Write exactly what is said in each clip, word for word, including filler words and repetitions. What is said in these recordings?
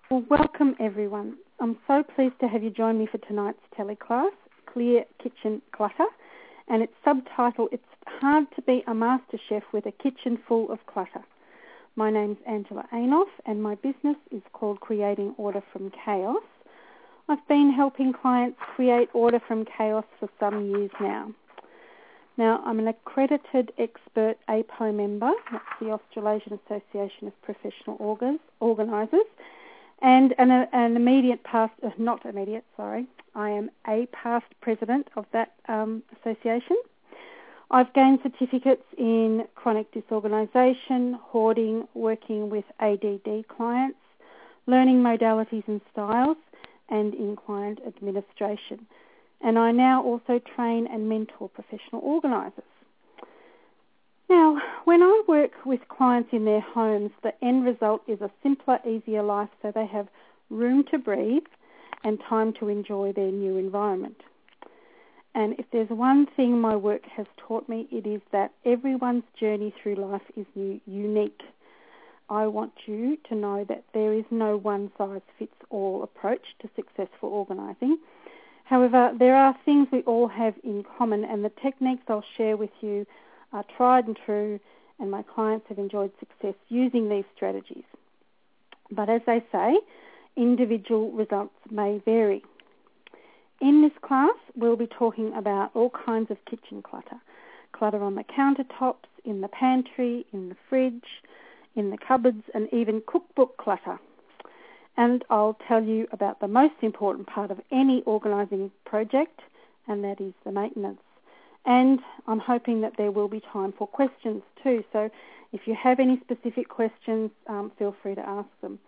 Well, welcome everyone. I'm so pleased to have you join me for tonight's teleclass, Clear Kitchen Clutter, and its subtitle, It's Hard to Be a Master Chef with a Kitchen Full of Clutter. My name's Angela Anoff and my business is called Creating Order from Chaos. I've been helping clients create order from chaos for some years now. Now, I'm an accredited expert A P O member, that's the Australasian Association of Professional Organisers, and an, an immediate past, uh, not immediate, sorry, I am a past president of that um, association. I've gained certificates in chronic disorganisation, hoarding, working with A D D clients, learning modalities and styles, and in client administration. And I now also train and mentor professional organisers. Now, when I work with clients in their homes, the end result is a simpler, easier life so they have room to breathe and time to enjoy their new environment. And if there's one thing my work has taught me, it is that everyone's journey through life is new, unique. I want you to know that there is no one-size-fits-all approach to successful organising. However, there are things we all have in common, and the techniques I'll share with you are tried and true, and my clients have enjoyed success using these strategies. But as they say, individual results may vary. In this class, we'll be talking about all kinds of kitchen clutter. Clutter on the countertops, in the pantry, in the fridge, in the cupboards, and even cookbook clutter. And I'll tell you about the most important part of any organising project, and that is the maintenance. And I'm hoping that there will be time for questions too. So if you have any specific questions, um, feel free to ask them.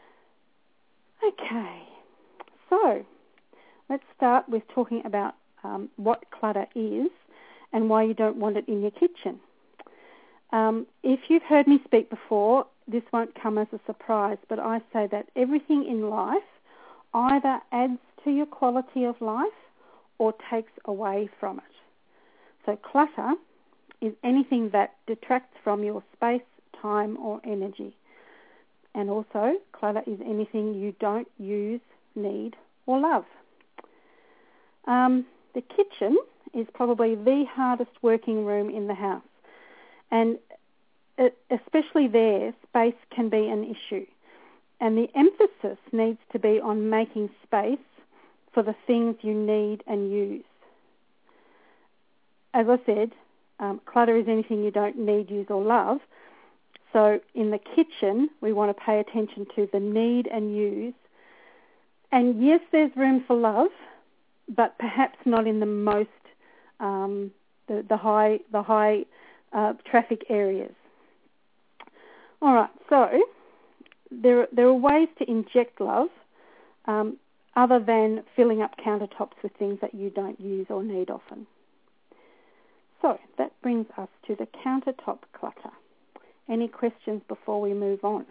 Okay, so let's start with talking about um, what clutter is and why you don't want it in your kitchen. Um, if you've heard me speak before, this won't come as a surprise, but I say that everything in life either adds to your quality of life or takes away from it. So clutter is anything that detracts from your space, time, or energy. And also, clutter is anything you don't use, need, or love. Um, the kitchen is probably the hardest working room in the house. And it, especially there, space can be an issue. And the emphasis needs to be on making space for the things you need and use. As I said, um, clutter is anything you don't need, use, or love. So in the kitchen, we want to pay attention to the need and use. And yes, there's room for love, but perhaps not in the most, um, the, the high, the high uh, traffic areas. All right, so there, there are ways to inject love um, other than filling up countertops with things that you don't use or need often. So that brings us to the countertop clutter. Any questions before we move on?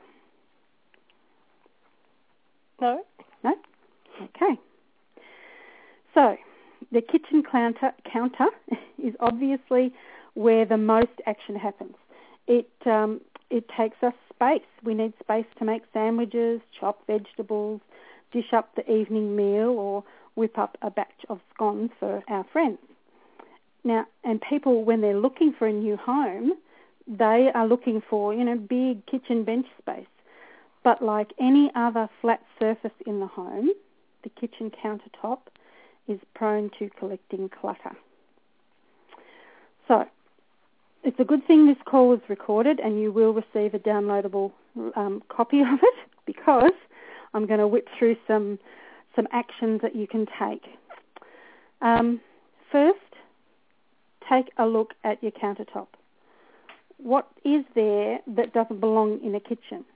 No. No? Okay. So the kitchen counter, counter is obviously where the most action happens. It um, it takes us space. We need space to make sandwiches, chop vegetables, dish up the evening meal, or whip up a batch of scones for our friends. Now, and people, when they're looking for a new home, they are looking for, you know, big kitchen bench space. But like any other flat surface in the home, the kitchen countertop is prone to collecting clutter. So it's a good thing this call is recorded and you will receive a downloadable um, copy of it, because I'm going to whip through some some actions that you can take. Um, first, take a look at your countertop. What is there that doesn't belong in a kitchen?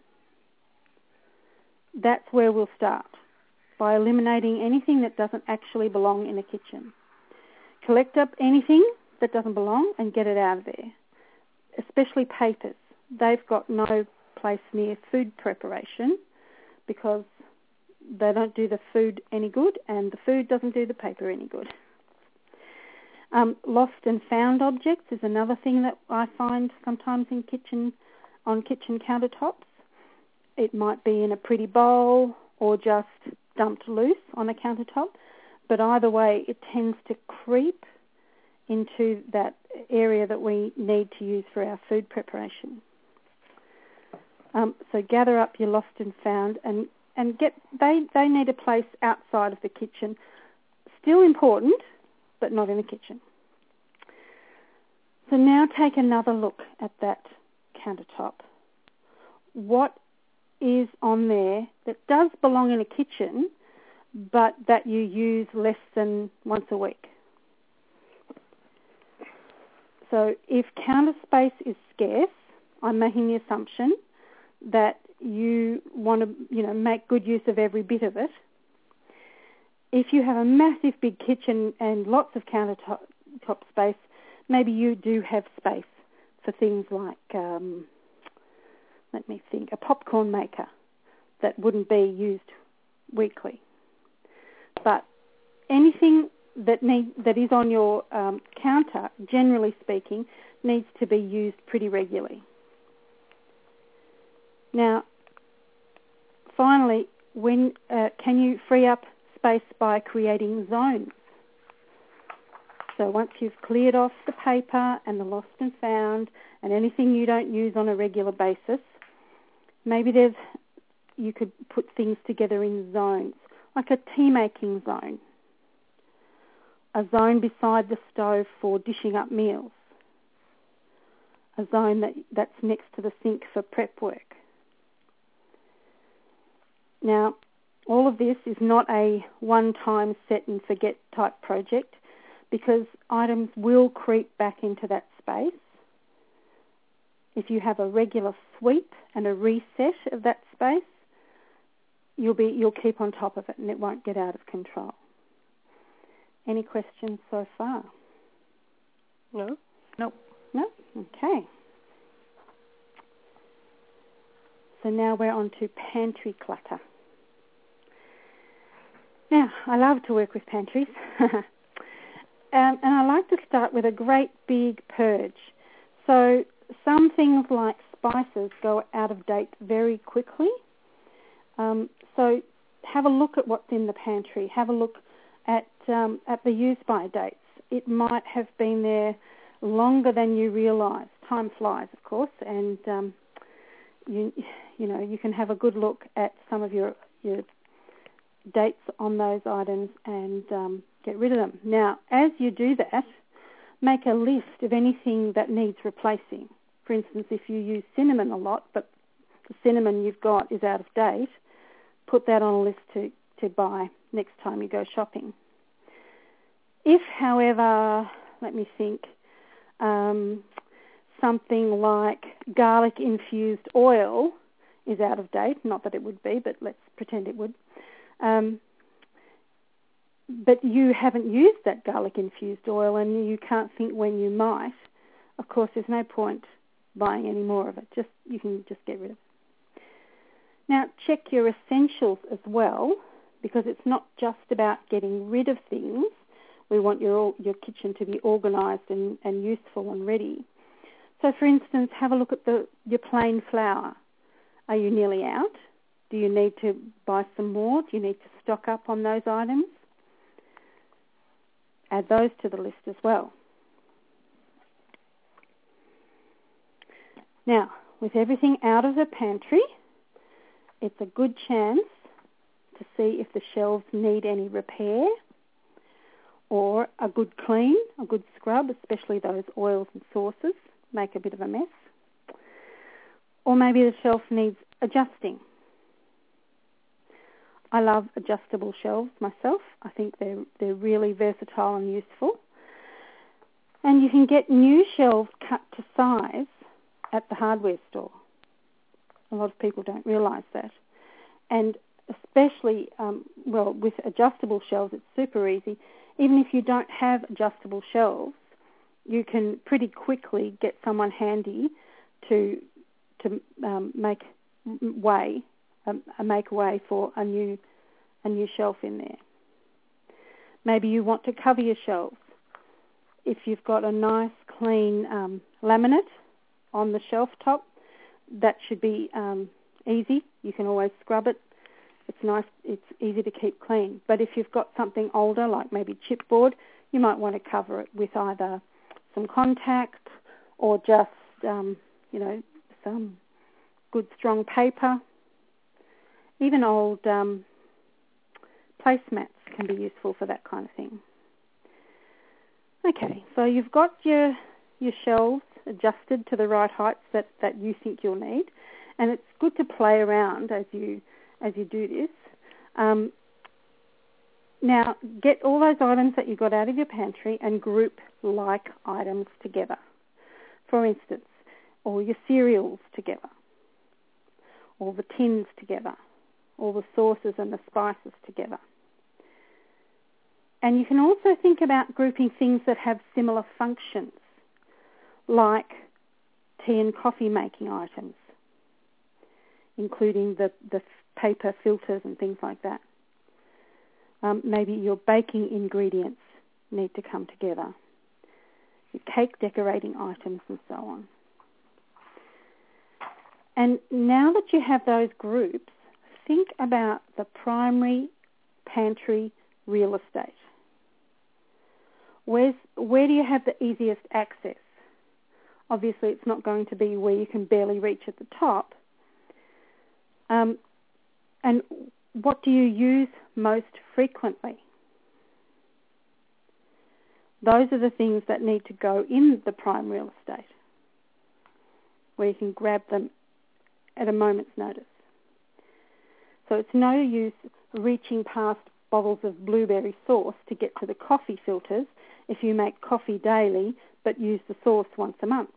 That's where we'll start, by eliminating anything that doesn't actually belong in a kitchen. Collect up anything that doesn't belong and get it out of there, especially papers. They've got no place near food preparation because they don't do the food any good and the food doesn't do the paper any good. Um, lost and found objects is another thing that I find sometimes in kitchen, on kitchen countertops. It might be in a pretty bowl or just dumped loose on a countertop. But either way, it tends to creep into that area that we need to use for our food preparation. Um, so gather up your lost and found, and, and get they, they need a place outside of the kitchen. Still important, but not in the kitchen. So now take another look at that countertop. What is on there that does belong in a kitchen, but that you use less than once a week? So if counter space is scarce, I'm making the assumption that you want to, you know, make good use of every bit of it. If you have a massive big kitchen and lots of countertop top space, maybe you do have space for things like, um, let me think, a popcorn maker that wouldn't be used weekly. But anything that need, that is on your um, counter, generally speaking, needs to be used pretty regularly. Now, finally, when uh, can you free up space by creating zones? So once you've cleared off the paper and the lost and found and anything you don't use on a regular basis, maybe there's you could put things together in zones, like a tea-making zone, a zone beside the stove for dishing up meals, a zone that, that's next to the sink for prep work. Now, all of this is not a one-time set-and-forget type project, because items will creep back into that space. If you have a regular sweep and a reset of that space, you'll be you'll keep on top of it and it won't get out of control. Any questions so far? No. Nope. No? Okay. So now we're on to pantry clutter. Now, I love to work with pantries. um, and I like to start with a great big purge. So some things like spices go out of date very quickly. Um, so have a look at what's in the pantry. Have a look at um, at the use-by dates. It might have been there longer than you realise. Time flies, of course, and um, you you know you can have a good look at some of your your dates on those items and um, get rid of them. Now, as you do that, make a list of anything that needs replacing. For instance, if you use cinnamon a lot, but the cinnamon you've got is out of date, put that on a list to, to buy next time you go shopping. If, however, let me think, um, something like garlic-infused oil is out of date, not that it would be, but let's pretend it would, um, but you haven't used that garlic-infused oil and you can't think when you might, of course there's no point buying any more of it. Just you can just get rid of it. Now, check your essentials as well, because it's not just about getting rid of things. We want your your kitchen to be organised and, and useful and ready. So, for instance, have a look at the your plain flour. Are you nearly out? Do you need to buy some more? Do you need to stock up on those items? Add those to the list as well. Now, with everything out of the pantry, it's a good chance to see if the shelves need any repair or a good clean, a good scrub, especially those oils and sauces make a bit of a mess. Or maybe the shelf needs adjusting. I love adjustable shelves myself. I think they're they're really versatile and useful. And you can get new shelves cut to size at the hardware store. A lot of people don't realise that. And especially, um, well, with adjustable shelves, it's super easy. Even if you don't have adjustable shelves, you can pretty quickly get someone handy to to um, make way, um, make way for a new a new shelf in there. Maybe you want to cover your shelves. If you've got a nice, clean um, laminate on the shelf top, that should be um, easy. You can always scrub it it's nice, it's easy to keep clean. But if you've got something older, like maybe chipboard, you might want to cover it with either some contact or just, um, you know, some good strong paper. Even old um, placemats can be useful for that kind of thing. Okay, so you've got your your shelves adjusted to the right heights that, that you think you'll need, and it's good to play around as you as you do this. Um, now, get all those items that you got out of your pantry and group like items together. For instance, all your cereals together, all the tins together, all the sauces and the spices together. And you can also think about grouping things that have similar functions, like tea and coffee making items, including the, the paper filters and things like that. Um, maybe your baking ingredients need to come together, your cake decorating items and so on. And now that you have those groups, think about the primary pantry real estate. Where's, where do you have the easiest access? Obviously, it's not going to be where you can barely reach at the top. Um, and what do you use most frequently? Those are the things that need to go in the prime real estate, where you can grab them at a moment's notice. So it's no use reaching past bottles of blueberry sauce to get to the coffee filters if you make coffee daily but use the sauce once a month.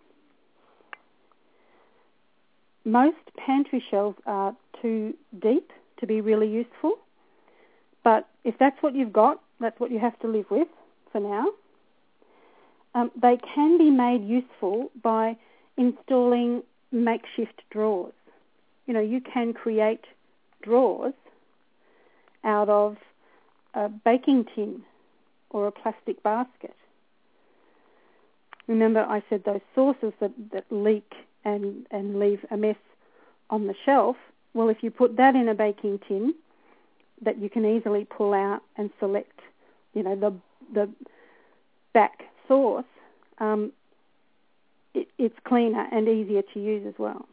Most pantry shelves are too deep to be really useful, but if that's what you've got, that's what you have to live with for now. Um, they can be made useful by installing makeshift drawers. You know, you can create drawers out of a baking tin or a plastic basket. Remember I said those sauces that, that leak and, and leave a mess on the shelf? Well, if you put that in a baking tin that you can easily pull out and select, you know, the the back sauce, um, it, it's cleaner and easier to use as well.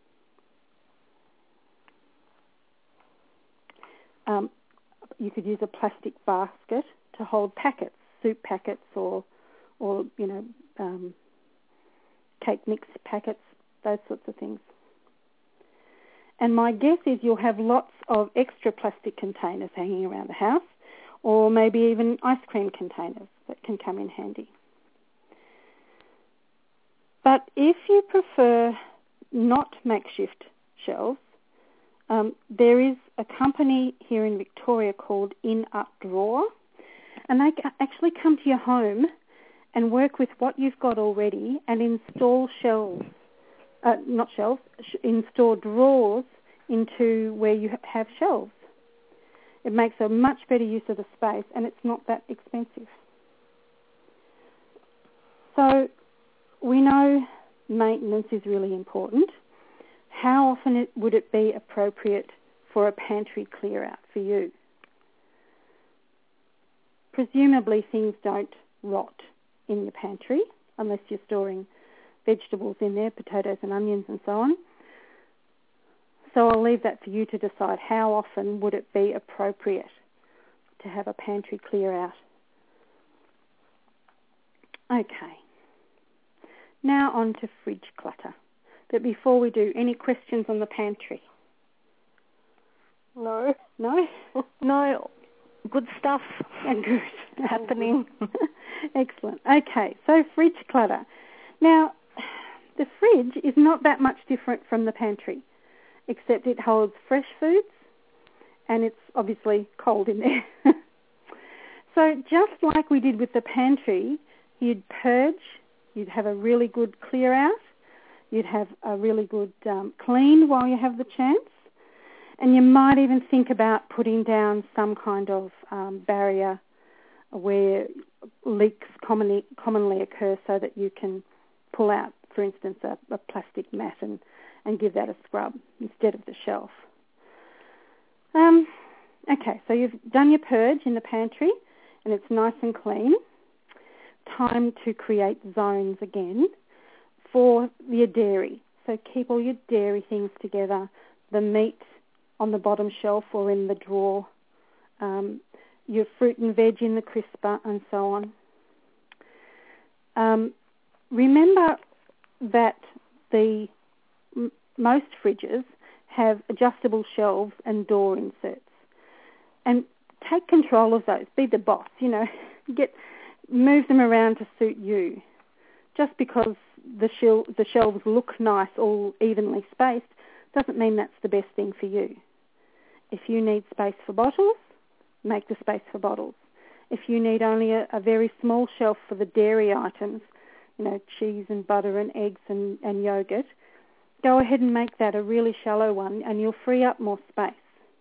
Um, you could use a plastic basket to hold packets, soup packets or, or you know, um, cake mix packets, those sorts of things. And my guess is you'll have lots of extra plastic containers hanging around the house, or maybe even ice cream containers that can come in handy. But if you prefer not makeshift shelves, um, there is a company here in Victoria called In Up Drawer, and they actually come to your home and work with what you've got already and install shelves, uh, not shelves, sh- install drawers into where you have shelves. It makes a much better use of the space, and it's not that expensive. So we know maintenance is really important. How often it, would it be appropriate for a pantry clear out for you? Presumably things don't rot in your pantry unless you're storing vegetables in there, potatoes and onions and so on. So I'll leave that for you to decide how often would it be appropriate to have a pantry clear out. Okay. Now on to fridge clutter. But before we do, any questions on the pantry? No. No? No. Good stuff. Good. Happening. Excellent. Okay, so fridge clutter. Now, the fridge is not that much different from the pantry, except it holds fresh foods and it's obviously cold in there. So just like we did with the pantry, you'd purge, you'd have a really good clear out, you'd have a really good um, clean while you have the chance, and you might even think about putting down some kind of um, barrier where leaks commonly, commonly occur so that you can pull out, for instance, a, a plastic mat and, and give that a scrub instead of the shelf. Okay, so you've done your purge in the pantry and it's nice and clean. Time to create zones again for your dairy. So keep all your dairy things together, the meat on the bottom shelf or in the drawer, um, your fruit and veg in the crisper, and so on. Um, remember that the m- most fridges have adjustable shelves and door inserts. And take control of those. Be the boss, you know. Get move them around to suit you. Just because the, shel- the shelves look nice, all evenly spaced, doesn't mean that's the best thing for you. If you need space for bottles, make the space for bottles. If you need only a, a very small shelf for the dairy items, you know, cheese and butter and eggs and, and yogurt, go ahead and make that a really shallow one and you'll free up more space.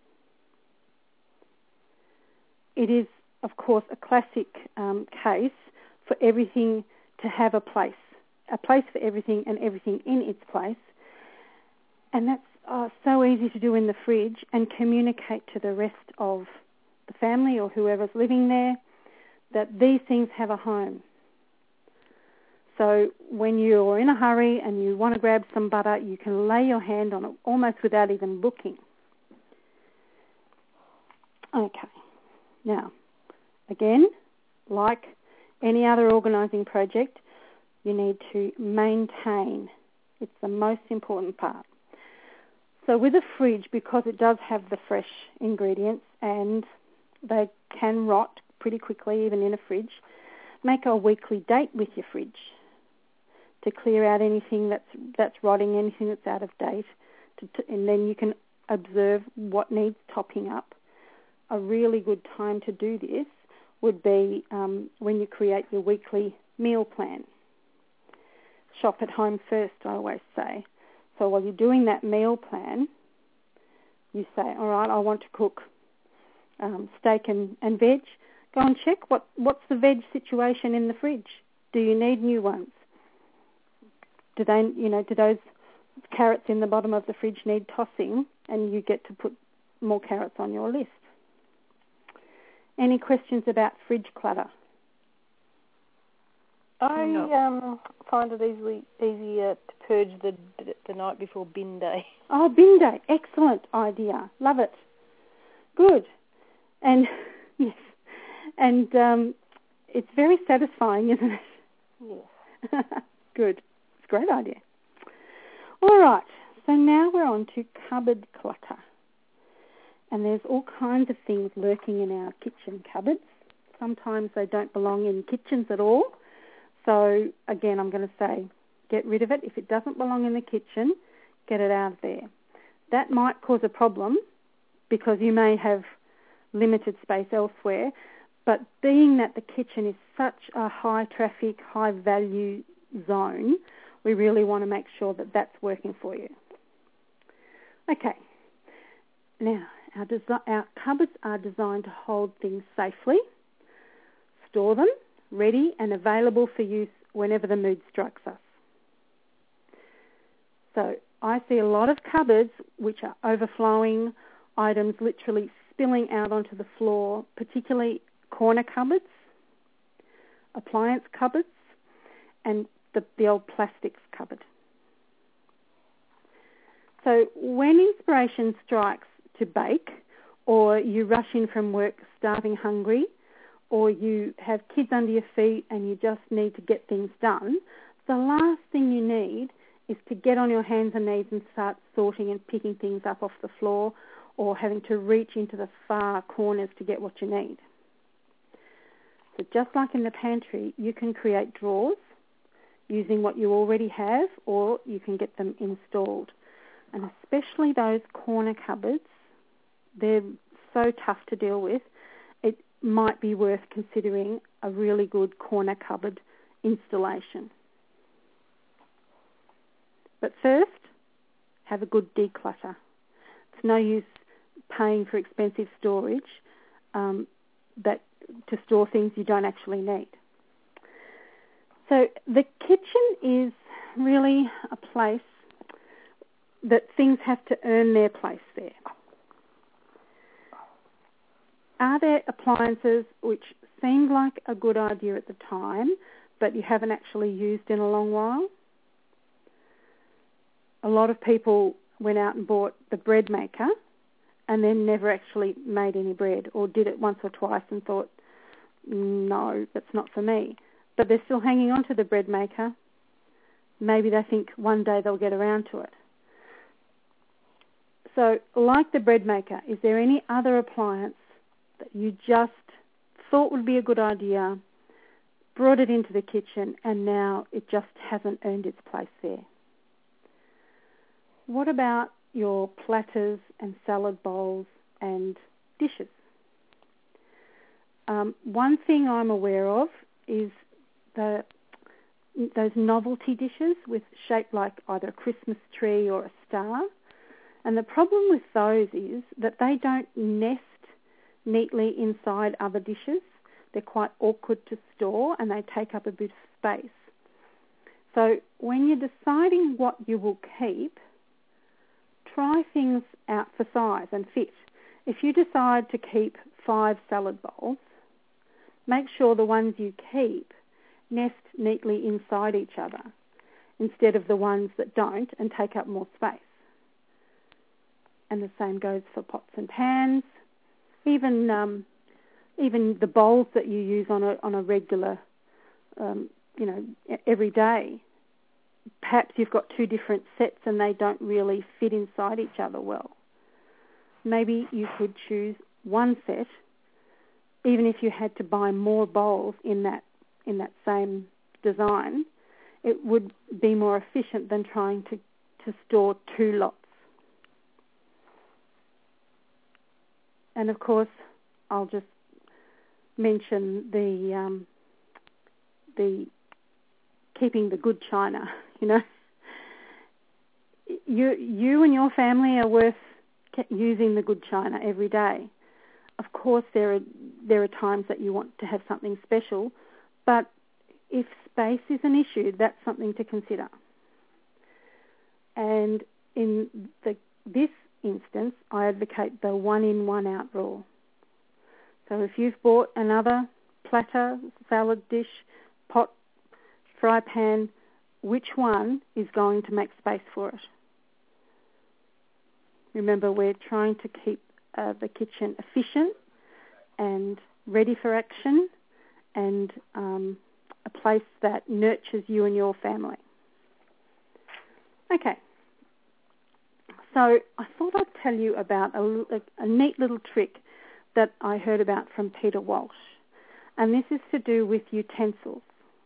It is, of course, a classic um, case for everything to have a place, a place for everything and everything in its place. And that's uh, so easy to do in the fridge and communicate to the rest of the family or whoever's living there that these things have a home. So when you're in a hurry and you want to grab some butter, you can lay your hand on it almost without even looking. Okay. Now, again, like any other organising project, you need to maintain. It's the most important part. So with a fridge, because it does have the fresh ingredients and they can rot pretty quickly even in a fridge, make a weekly date with your fridge to clear out anything that's that's rotting, anything that's out of date, to, to, and then you can observe what needs topping up. A really good time to do this would be um, when you create your weekly meal plan. Shop at home first, I always say. So while you're doing that meal plan, you say, all right, I want to cook um, steak and, and veg. Go and check what, what's the veg situation in the fridge. Do you need new ones? Do they, you know, do those carrots in the bottom of the fridge need tossing? And you get to put more carrots on your list. Any questions about fridge clutter? I No. um, find it easily easier to purge the the night before bin day. Oh, bin day. Excellent idea. Love it. Good. And, yes, and um, it's very satisfying, isn't it? Yes. Good. It's a great idea. All right. So now we're on to cupboard clutter. And there's all kinds of things lurking in our kitchen cupboards. Sometimes they don't belong in kitchens at all. So, again, I'm going to say get rid of it. If it doesn't belong in the kitchen, get it out of there. That might cause a problem because you may have limited space elsewhere. But being that the kitchen is such a high-traffic, high-value zone, we really want to make sure that that's working for you. Okay. Now, Our, desi- our cupboards are designed to hold things safely, store them, ready and available for use whenever the mood strikes us. So I see a lot of cupboards which are overflowing, items literally spilling out onto the floor, particularly corner cupboards, appliance cupboards, and the, the old plastics cupboard. So when inspiration strikes to bake, or you rush in from work starving hungry, or you have kids under your feet and you just need to get things done, the last thing you need is to get on your hands and knees and start sorting and picking things up off the floor or having to reach into the far corners to get what you need. So just like in the pantry, you can create drawers using what you already have, or you can get them installed. And especially those corner cupboards, they're so tough to deal with, it might be worth considering a really good corner cupboard installation. But first, have a good declutter. It's no use paying for expensive storage um, that to store things you don't actually need. So the kitchen is really a place that things have to earn their place there. are there appliances which seemed like a good idea at the time, but you haven't actually used in a long while? A lot of people went out and bought the bread maker and then never actually made any bread, or did it once or twice and thought, no, that's not for me. But they're still hanging on to the bread maker. Maybe they think one day they'll get around to it. So, like the bread maker, is there any other appliance that you just thought would be a good idea, brought it into the kitchen, and now it just hasn't earned its place there? What about your platters and salad bowls and dishes? Um, one thing I'm aware of is the those novelty dishes with shaped like either a Christmas tree or a star. And the problem with those is that they don't nest neatly inside other dishes. They're quite awkward to store and they take up a bit of space. So when you're deciding what you will keep, try things out for size and fit. If you decide to keep five salad bowls, make sure the ones you keep nest neatly inside each other instead of the ones that don't and take up more space. And the same goes for pots and pans, even um, even the bowls that you use on a on a regular, um, you know, every day. Perhaps you've got two different sets and they don't really fit inside each other well. Maybe you could choose one set, even if you had to buy more bowls in that in that same design. It would be more efficient than trying to, to store two lots. And of course, I'll just mention the um, the keeping the good china. You know, you you and your family are worth using the good china every day. Of course, there are there are times that you want to have something special, but if space is an issue, that's something to consider. And in the this instance, I advocate the one-in, one-out rule. So if you've bought another platter, salad dish, pot, fry pan, which one is going to make space for it? Remember, we're trying to keep uh, the kitchen efficient and ready for action and um, a place that nurtures you and your family. Okay. So I thought I'd tell you about a, a, a neat little trick that I heard about from Peter Walsh. And this is to do with utensils.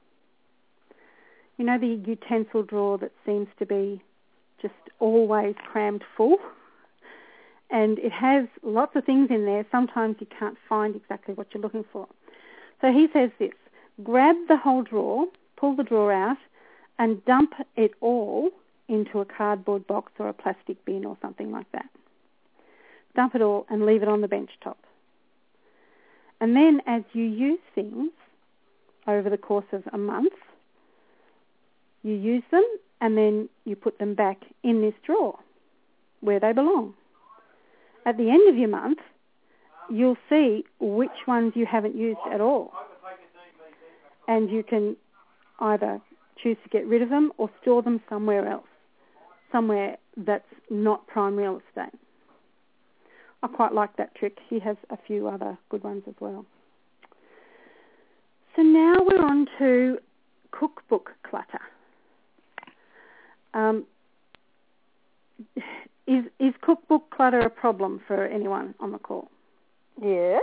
You know the utensil drawer that seems to be just always crammed full? And it has lots of things in there. Sometimes you can't find exactly what you're looking for. So he says this: grab the whole drawer, pull the drawer out, and dump it all into a cardboard box or a plastic bin or something like that. Dump it all and leave it on the bench top. And then as you use things over the course of a month, you use them and then you put them back in this drawer where they belong. At the end of your month, you'll see which ones you haven't used at all. And you can either choose to get rid of them or store them somewhere else, somewhere that's not prime real estate. I quite like that trick. He has a few other good ones as well. So now we're on to cookbook clutter. Um, is, is cookbook clutter a problem for anyone on the call? Yes.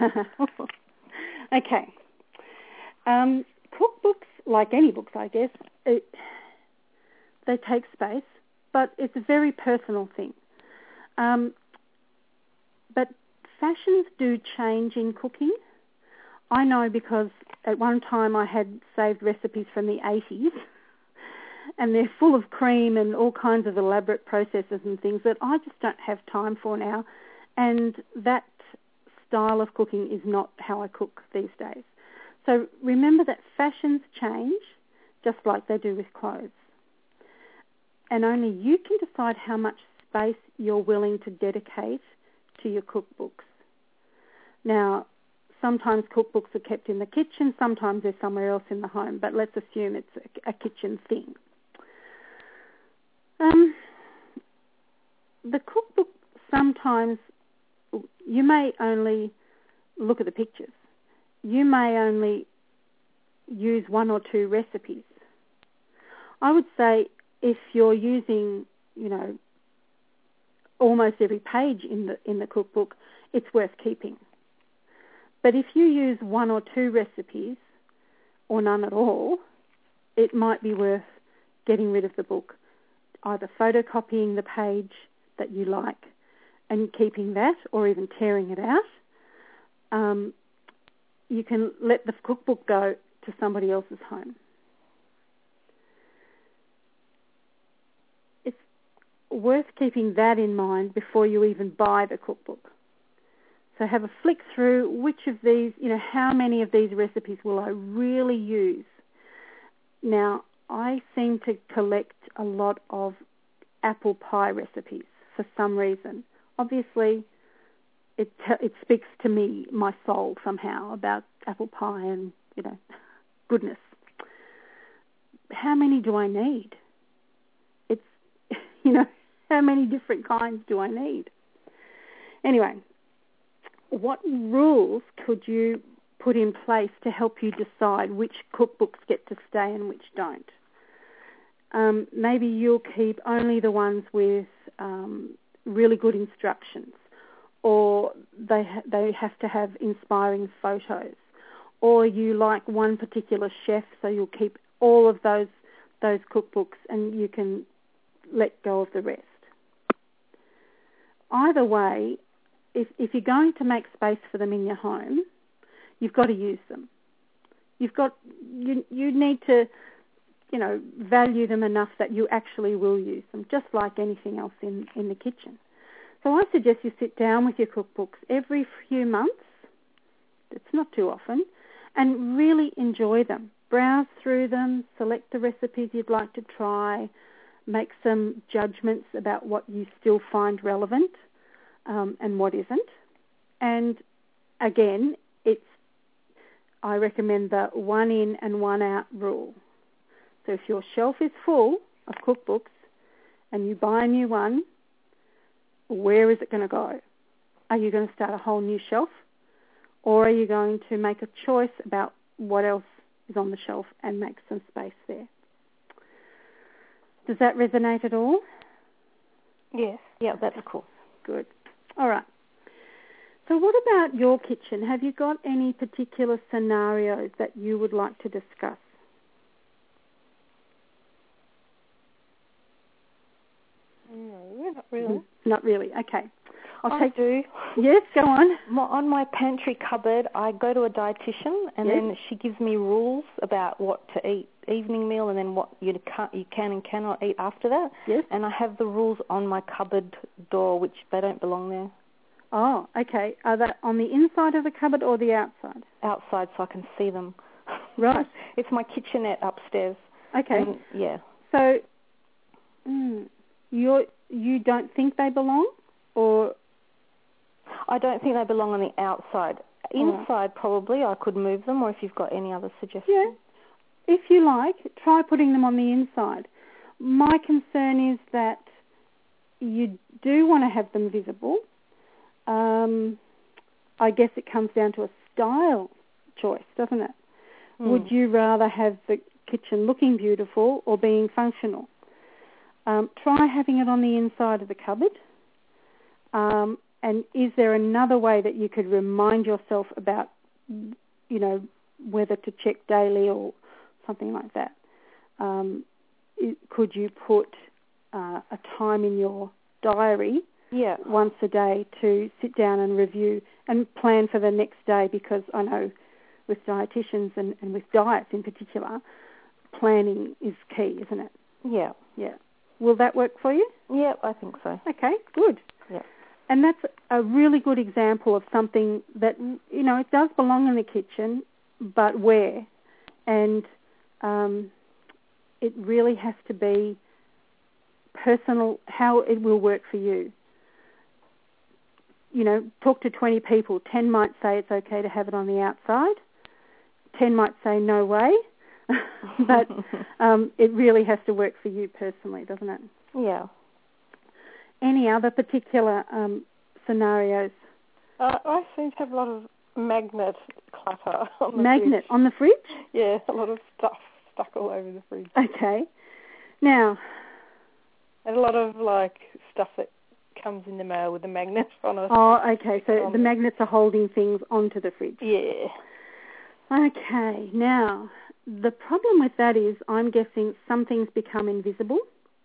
Okay. Um, cookbooks, like any books, I guess, it, they take space, but it's a very personal thing. Um, but fashions do change in cooking. I know because at one time I had saved recipes from the eighties, and they're full of cream and all kinds of elaborate processes and things that I just don't have time for now. And that style of cooking is not how I cook these days. So remember that fashions change just like they do with clothes. And only you can decide how much space you're willing to dedicate to your cookbooks. Now, sometimes cookbooks are kept in the kitchen, sometimes they're somewhere else in the home, but let's assume it's a, a kitchen thing. Um, the cookbook, sometimes you may only look at the pictures. You may only use one or two recipes. I would say if you're using, you know, almost every page in the in the cookbook, it's worth keeping. But if you use one or two recipes, or none at all, it might be worth getting rid of the book, either photocopying the page that you like and keeping that, or even tearing it out. Um, you can let the cookbook go to somebody else's home. It's worth keeping that in mind before you even buy the cookbook. So have a flick through which of these, you know, how many of these recipes will I really use? Now, I seem to collect a lot of apple pie recipes for some reason. Obviously, it it speaks to me, my soul somehow, about apple pie and, you know, goodness. How many do I need? It's, you know, how many different kinds do I need? Anyway, what rules could you put in place to help you decide which cookbooks get to stay and which don't? Um, maybe you'll keep only the ones with um, really good instructions, or they ha- they have to have inspiring photos, or you like one particular chef, so you'll keep all of those those cookbooks and you can let go of the rest. Either way, if if you're going to make space for them in your home, you've got to use them. You've got you you need to, you know, value them enough that you actually will use them, just like anything else in, in the kitchen. So I suggest you sit down with your cookbooks every few months, it's not too often, and really enjoy them. Browse through them, select the recipes you'd like to try, make some judgments about what you still find relevant um, and what isn't. And again, it's I recommend the one in and one out rule. So if your shelf is full of cookbooks and you buy a new one, where is it going to go? Are you going to start a whole new shelf? Or are you going to make a choice about what else is on the shelf and make some space there? Does that resonate at all? Yes. Yeah, that's cool. Good. All right. So what about your kitchen? Have you got any particular scenarios that you would like to discuss? No, not really. Not really. Okay. I'll I take. do. Yes, go on. My, on my pantry cupboard, I go to a dietitian, and Yes. then she gives me rules about what to eat evening meal, and then what you can you can and cannot eat after that. Yes. And I have the rules on my cupboard door, which they don't belong there. Oh, okay. Are they on the inside of the cupboard or the outside? Outside, so I can see them. Right. It's my kitchenette upstairs. Okay. And, yeah. So, mm, you you don't think they belong, or? I don't think they belong on the outside. All Inside, right. Probably, I could move them, or if you've got any other suggestions. Yeah. If you like, try putting them on the inside. My concern is that you do want to have them visible. Um, I guess it comes down to a style choice, doesn't it? Mm. Would you rather have the kitchen looking beautiful or being functional? Um, try having it on the inside of the cupboard. Um, and is there another way that you could remind yourself about, you know, whether to check daily or something like that? Um, it, could you put uh, a time in your diary yeah. once a day to sit down and review and plan for the next day? Because I know with dietitians and, and with diets in particular, planning is key, isn't it? Yeah. Yeah. Will that work for you? Yeah, I think so. Okay, good. Yeah. And that's a really good example of something that, you know, it does belong in the kitchen, but where? And um, it really has to be personal, how it will work for you. you know, talk to twenty people. ten might say it's okay to have it on the outside. ten might say no way. But um, it really has to work for you personally, doesn't it? Yeah. Any other particular um, scenarios? Uh, I seem to have a lot of magnet clutter on the Magnet fridge. on the fridge? Yeah, a lot of stuff stuck all over the fridge. Okay. Now... And a lot of, like, stuff that comes in the mail with a magnet on it. Oh, okay. So on the magnets are holding things onto the fridge. Yeah. Okay. Now, the problem with that is I'm guessing some things become invisible.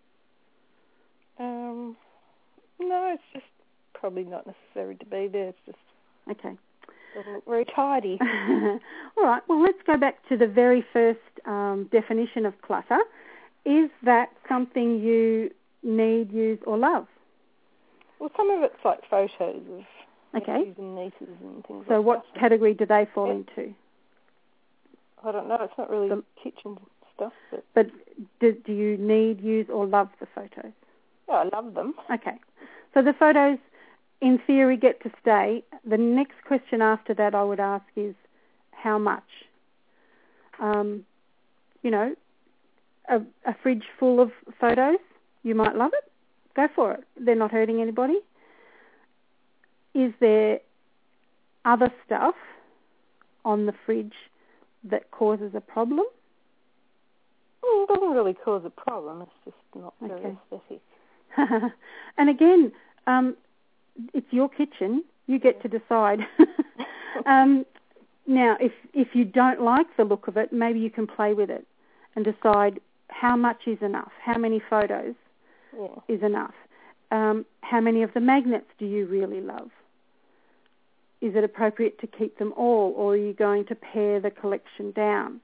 Um, no, it's just probably not necessary to be there. It's just Okay. doesn't look very tidy. All right. Well, let's go back to the very first um, definition of clutter. Is that something you need, use, or love? Well, some of it's like photos of Okay. nephews and nieces and things So like what that. category do they fall Yeah. into? I don't know. It's not really The- kitchen stuff, but But do, do you need, use, or love the photos? yeah, I love them. Okay. So the photos, in theory, get to stay. The next question after that I would ask is, how much? Um, you know, a, a fridge full of photos, you might love it. Go for it. They're not hurting anybody. Is there other stuff on the fridge that causes a problem? Mm, it doesn't really cause a problem. It's just not very Okay. aesthetic. And again, um, it's your kitchen. You get to decide. um, now, if if you don't like the look of it, maybe you can play with it and decide how much is enough, how many photos Yeah. is enough, um, how many of the magnets do you really love? Is it appropriate to keep them all, or are you going to pare the collection down?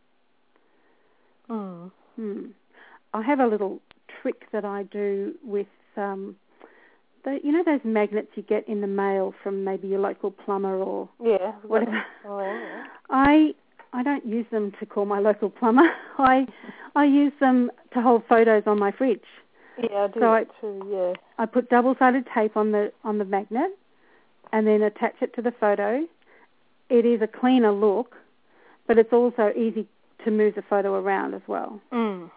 Mm. Hmm. I have a little trick that I do with, um, the, you know those magnets you get in the mail from maybe your local plumber or Yeah. whatever. Oh, yeah. I I don't use them to call my local plumber. I I use them to hold photos on my fridge. Yeah, I do So I- that too. Yeah. I put double-sided tape on the on the magnet and then attach it to the photo. It is a cleaner look, but it's also easy to move the photo around as well. Mm.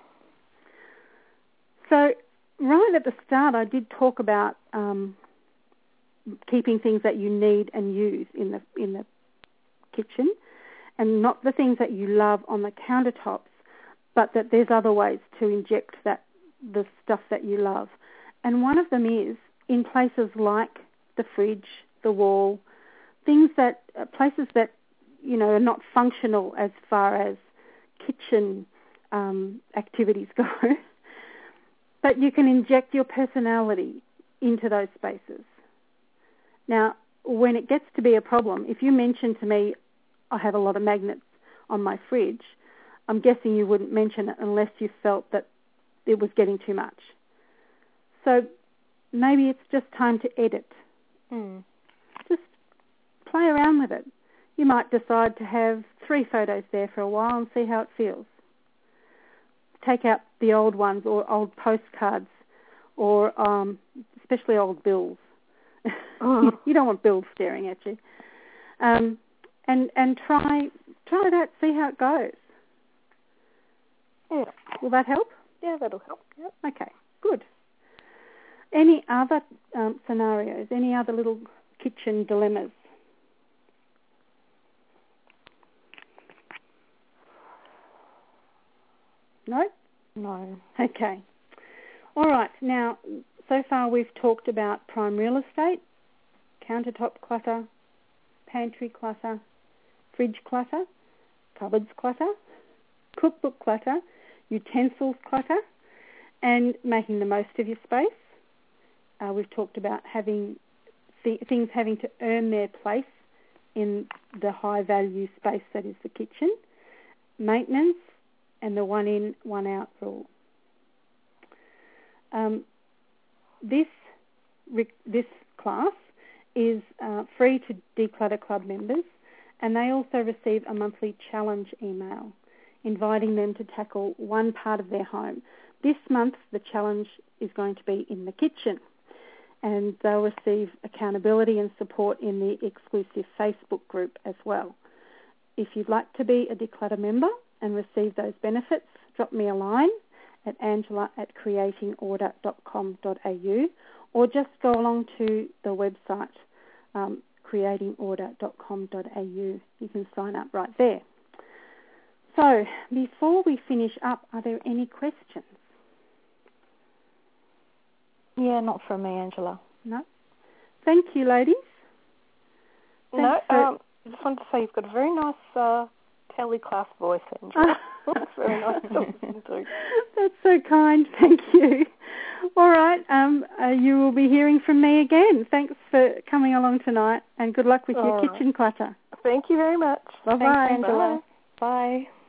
So right at the start, I did talk about um, keeping things that you need and use in the in the kitchen, and not the things that you love on the countertops, but that there's other ways to inject that the stuff that you love. And one of them is in places like the fridge, the wall, things that uh, places that you know are not functional as far as kitchen um, activities go. But you can inject your personality into those spaces. Now, when it gets to be a problem, if you mention to me, I have a lot of magnets on my fridge, I'm guessing you wouldn't mention it unless you felt that it was getting too much. So maybe it's just time to edit. Mm. Just play around with it. You might decide to have three photos there for a while and see how it feels. Take out the old ones or old postcards or um, especially old bills. Oh. You don't want bills staring at you. Um, and and try try that, see how it goes. Yeah. Will that help? Yeah, that'll help. Yep. Okay, good. Any other um, scenarios, any other little kitchen dilemmas? No? No. Okay. All right. Now, so far we've talked about prime real estate, countertop clutter, pantry clutter, fridge clutter, cupboards clutter, cookbook clutter, utensils clutter, and making the most of your space. Uh, we've talked about having th- things having to earn their place in the high-value space that is the kitchen, maintenance, and the one in, one out rule. Um, this this class is uh, free to Declutter Club members, and they also receive a monthly challenge email inviting them to tackle one part of their home. This month the challenge is going to be in the kitchen, and they'll receive accountability and support in the exclusive Facebook group as well. If you'd like to be a Declutter member and receive those benefits, drop me a line at angela at creating order dot com dot a u, or just go along to the website um, creating order dot com dot a u. You can sign up right there. So before we finish up, are there any questions? Yeah, not from me, Angela. No? Thank you, ladies. No, Thanks for- um, I just wanted to say you've got a very nice uh, teleclass voice, Angela. It's very nice to listen to. That's so kind. Thank you. All right. Um, uh, you will be hearing from me again. Thanks for coming along tonight, and good luck with All your right. kitchen clutter. Thank you very much. Bye-bye. Thanks, Angela. Bye. Bye.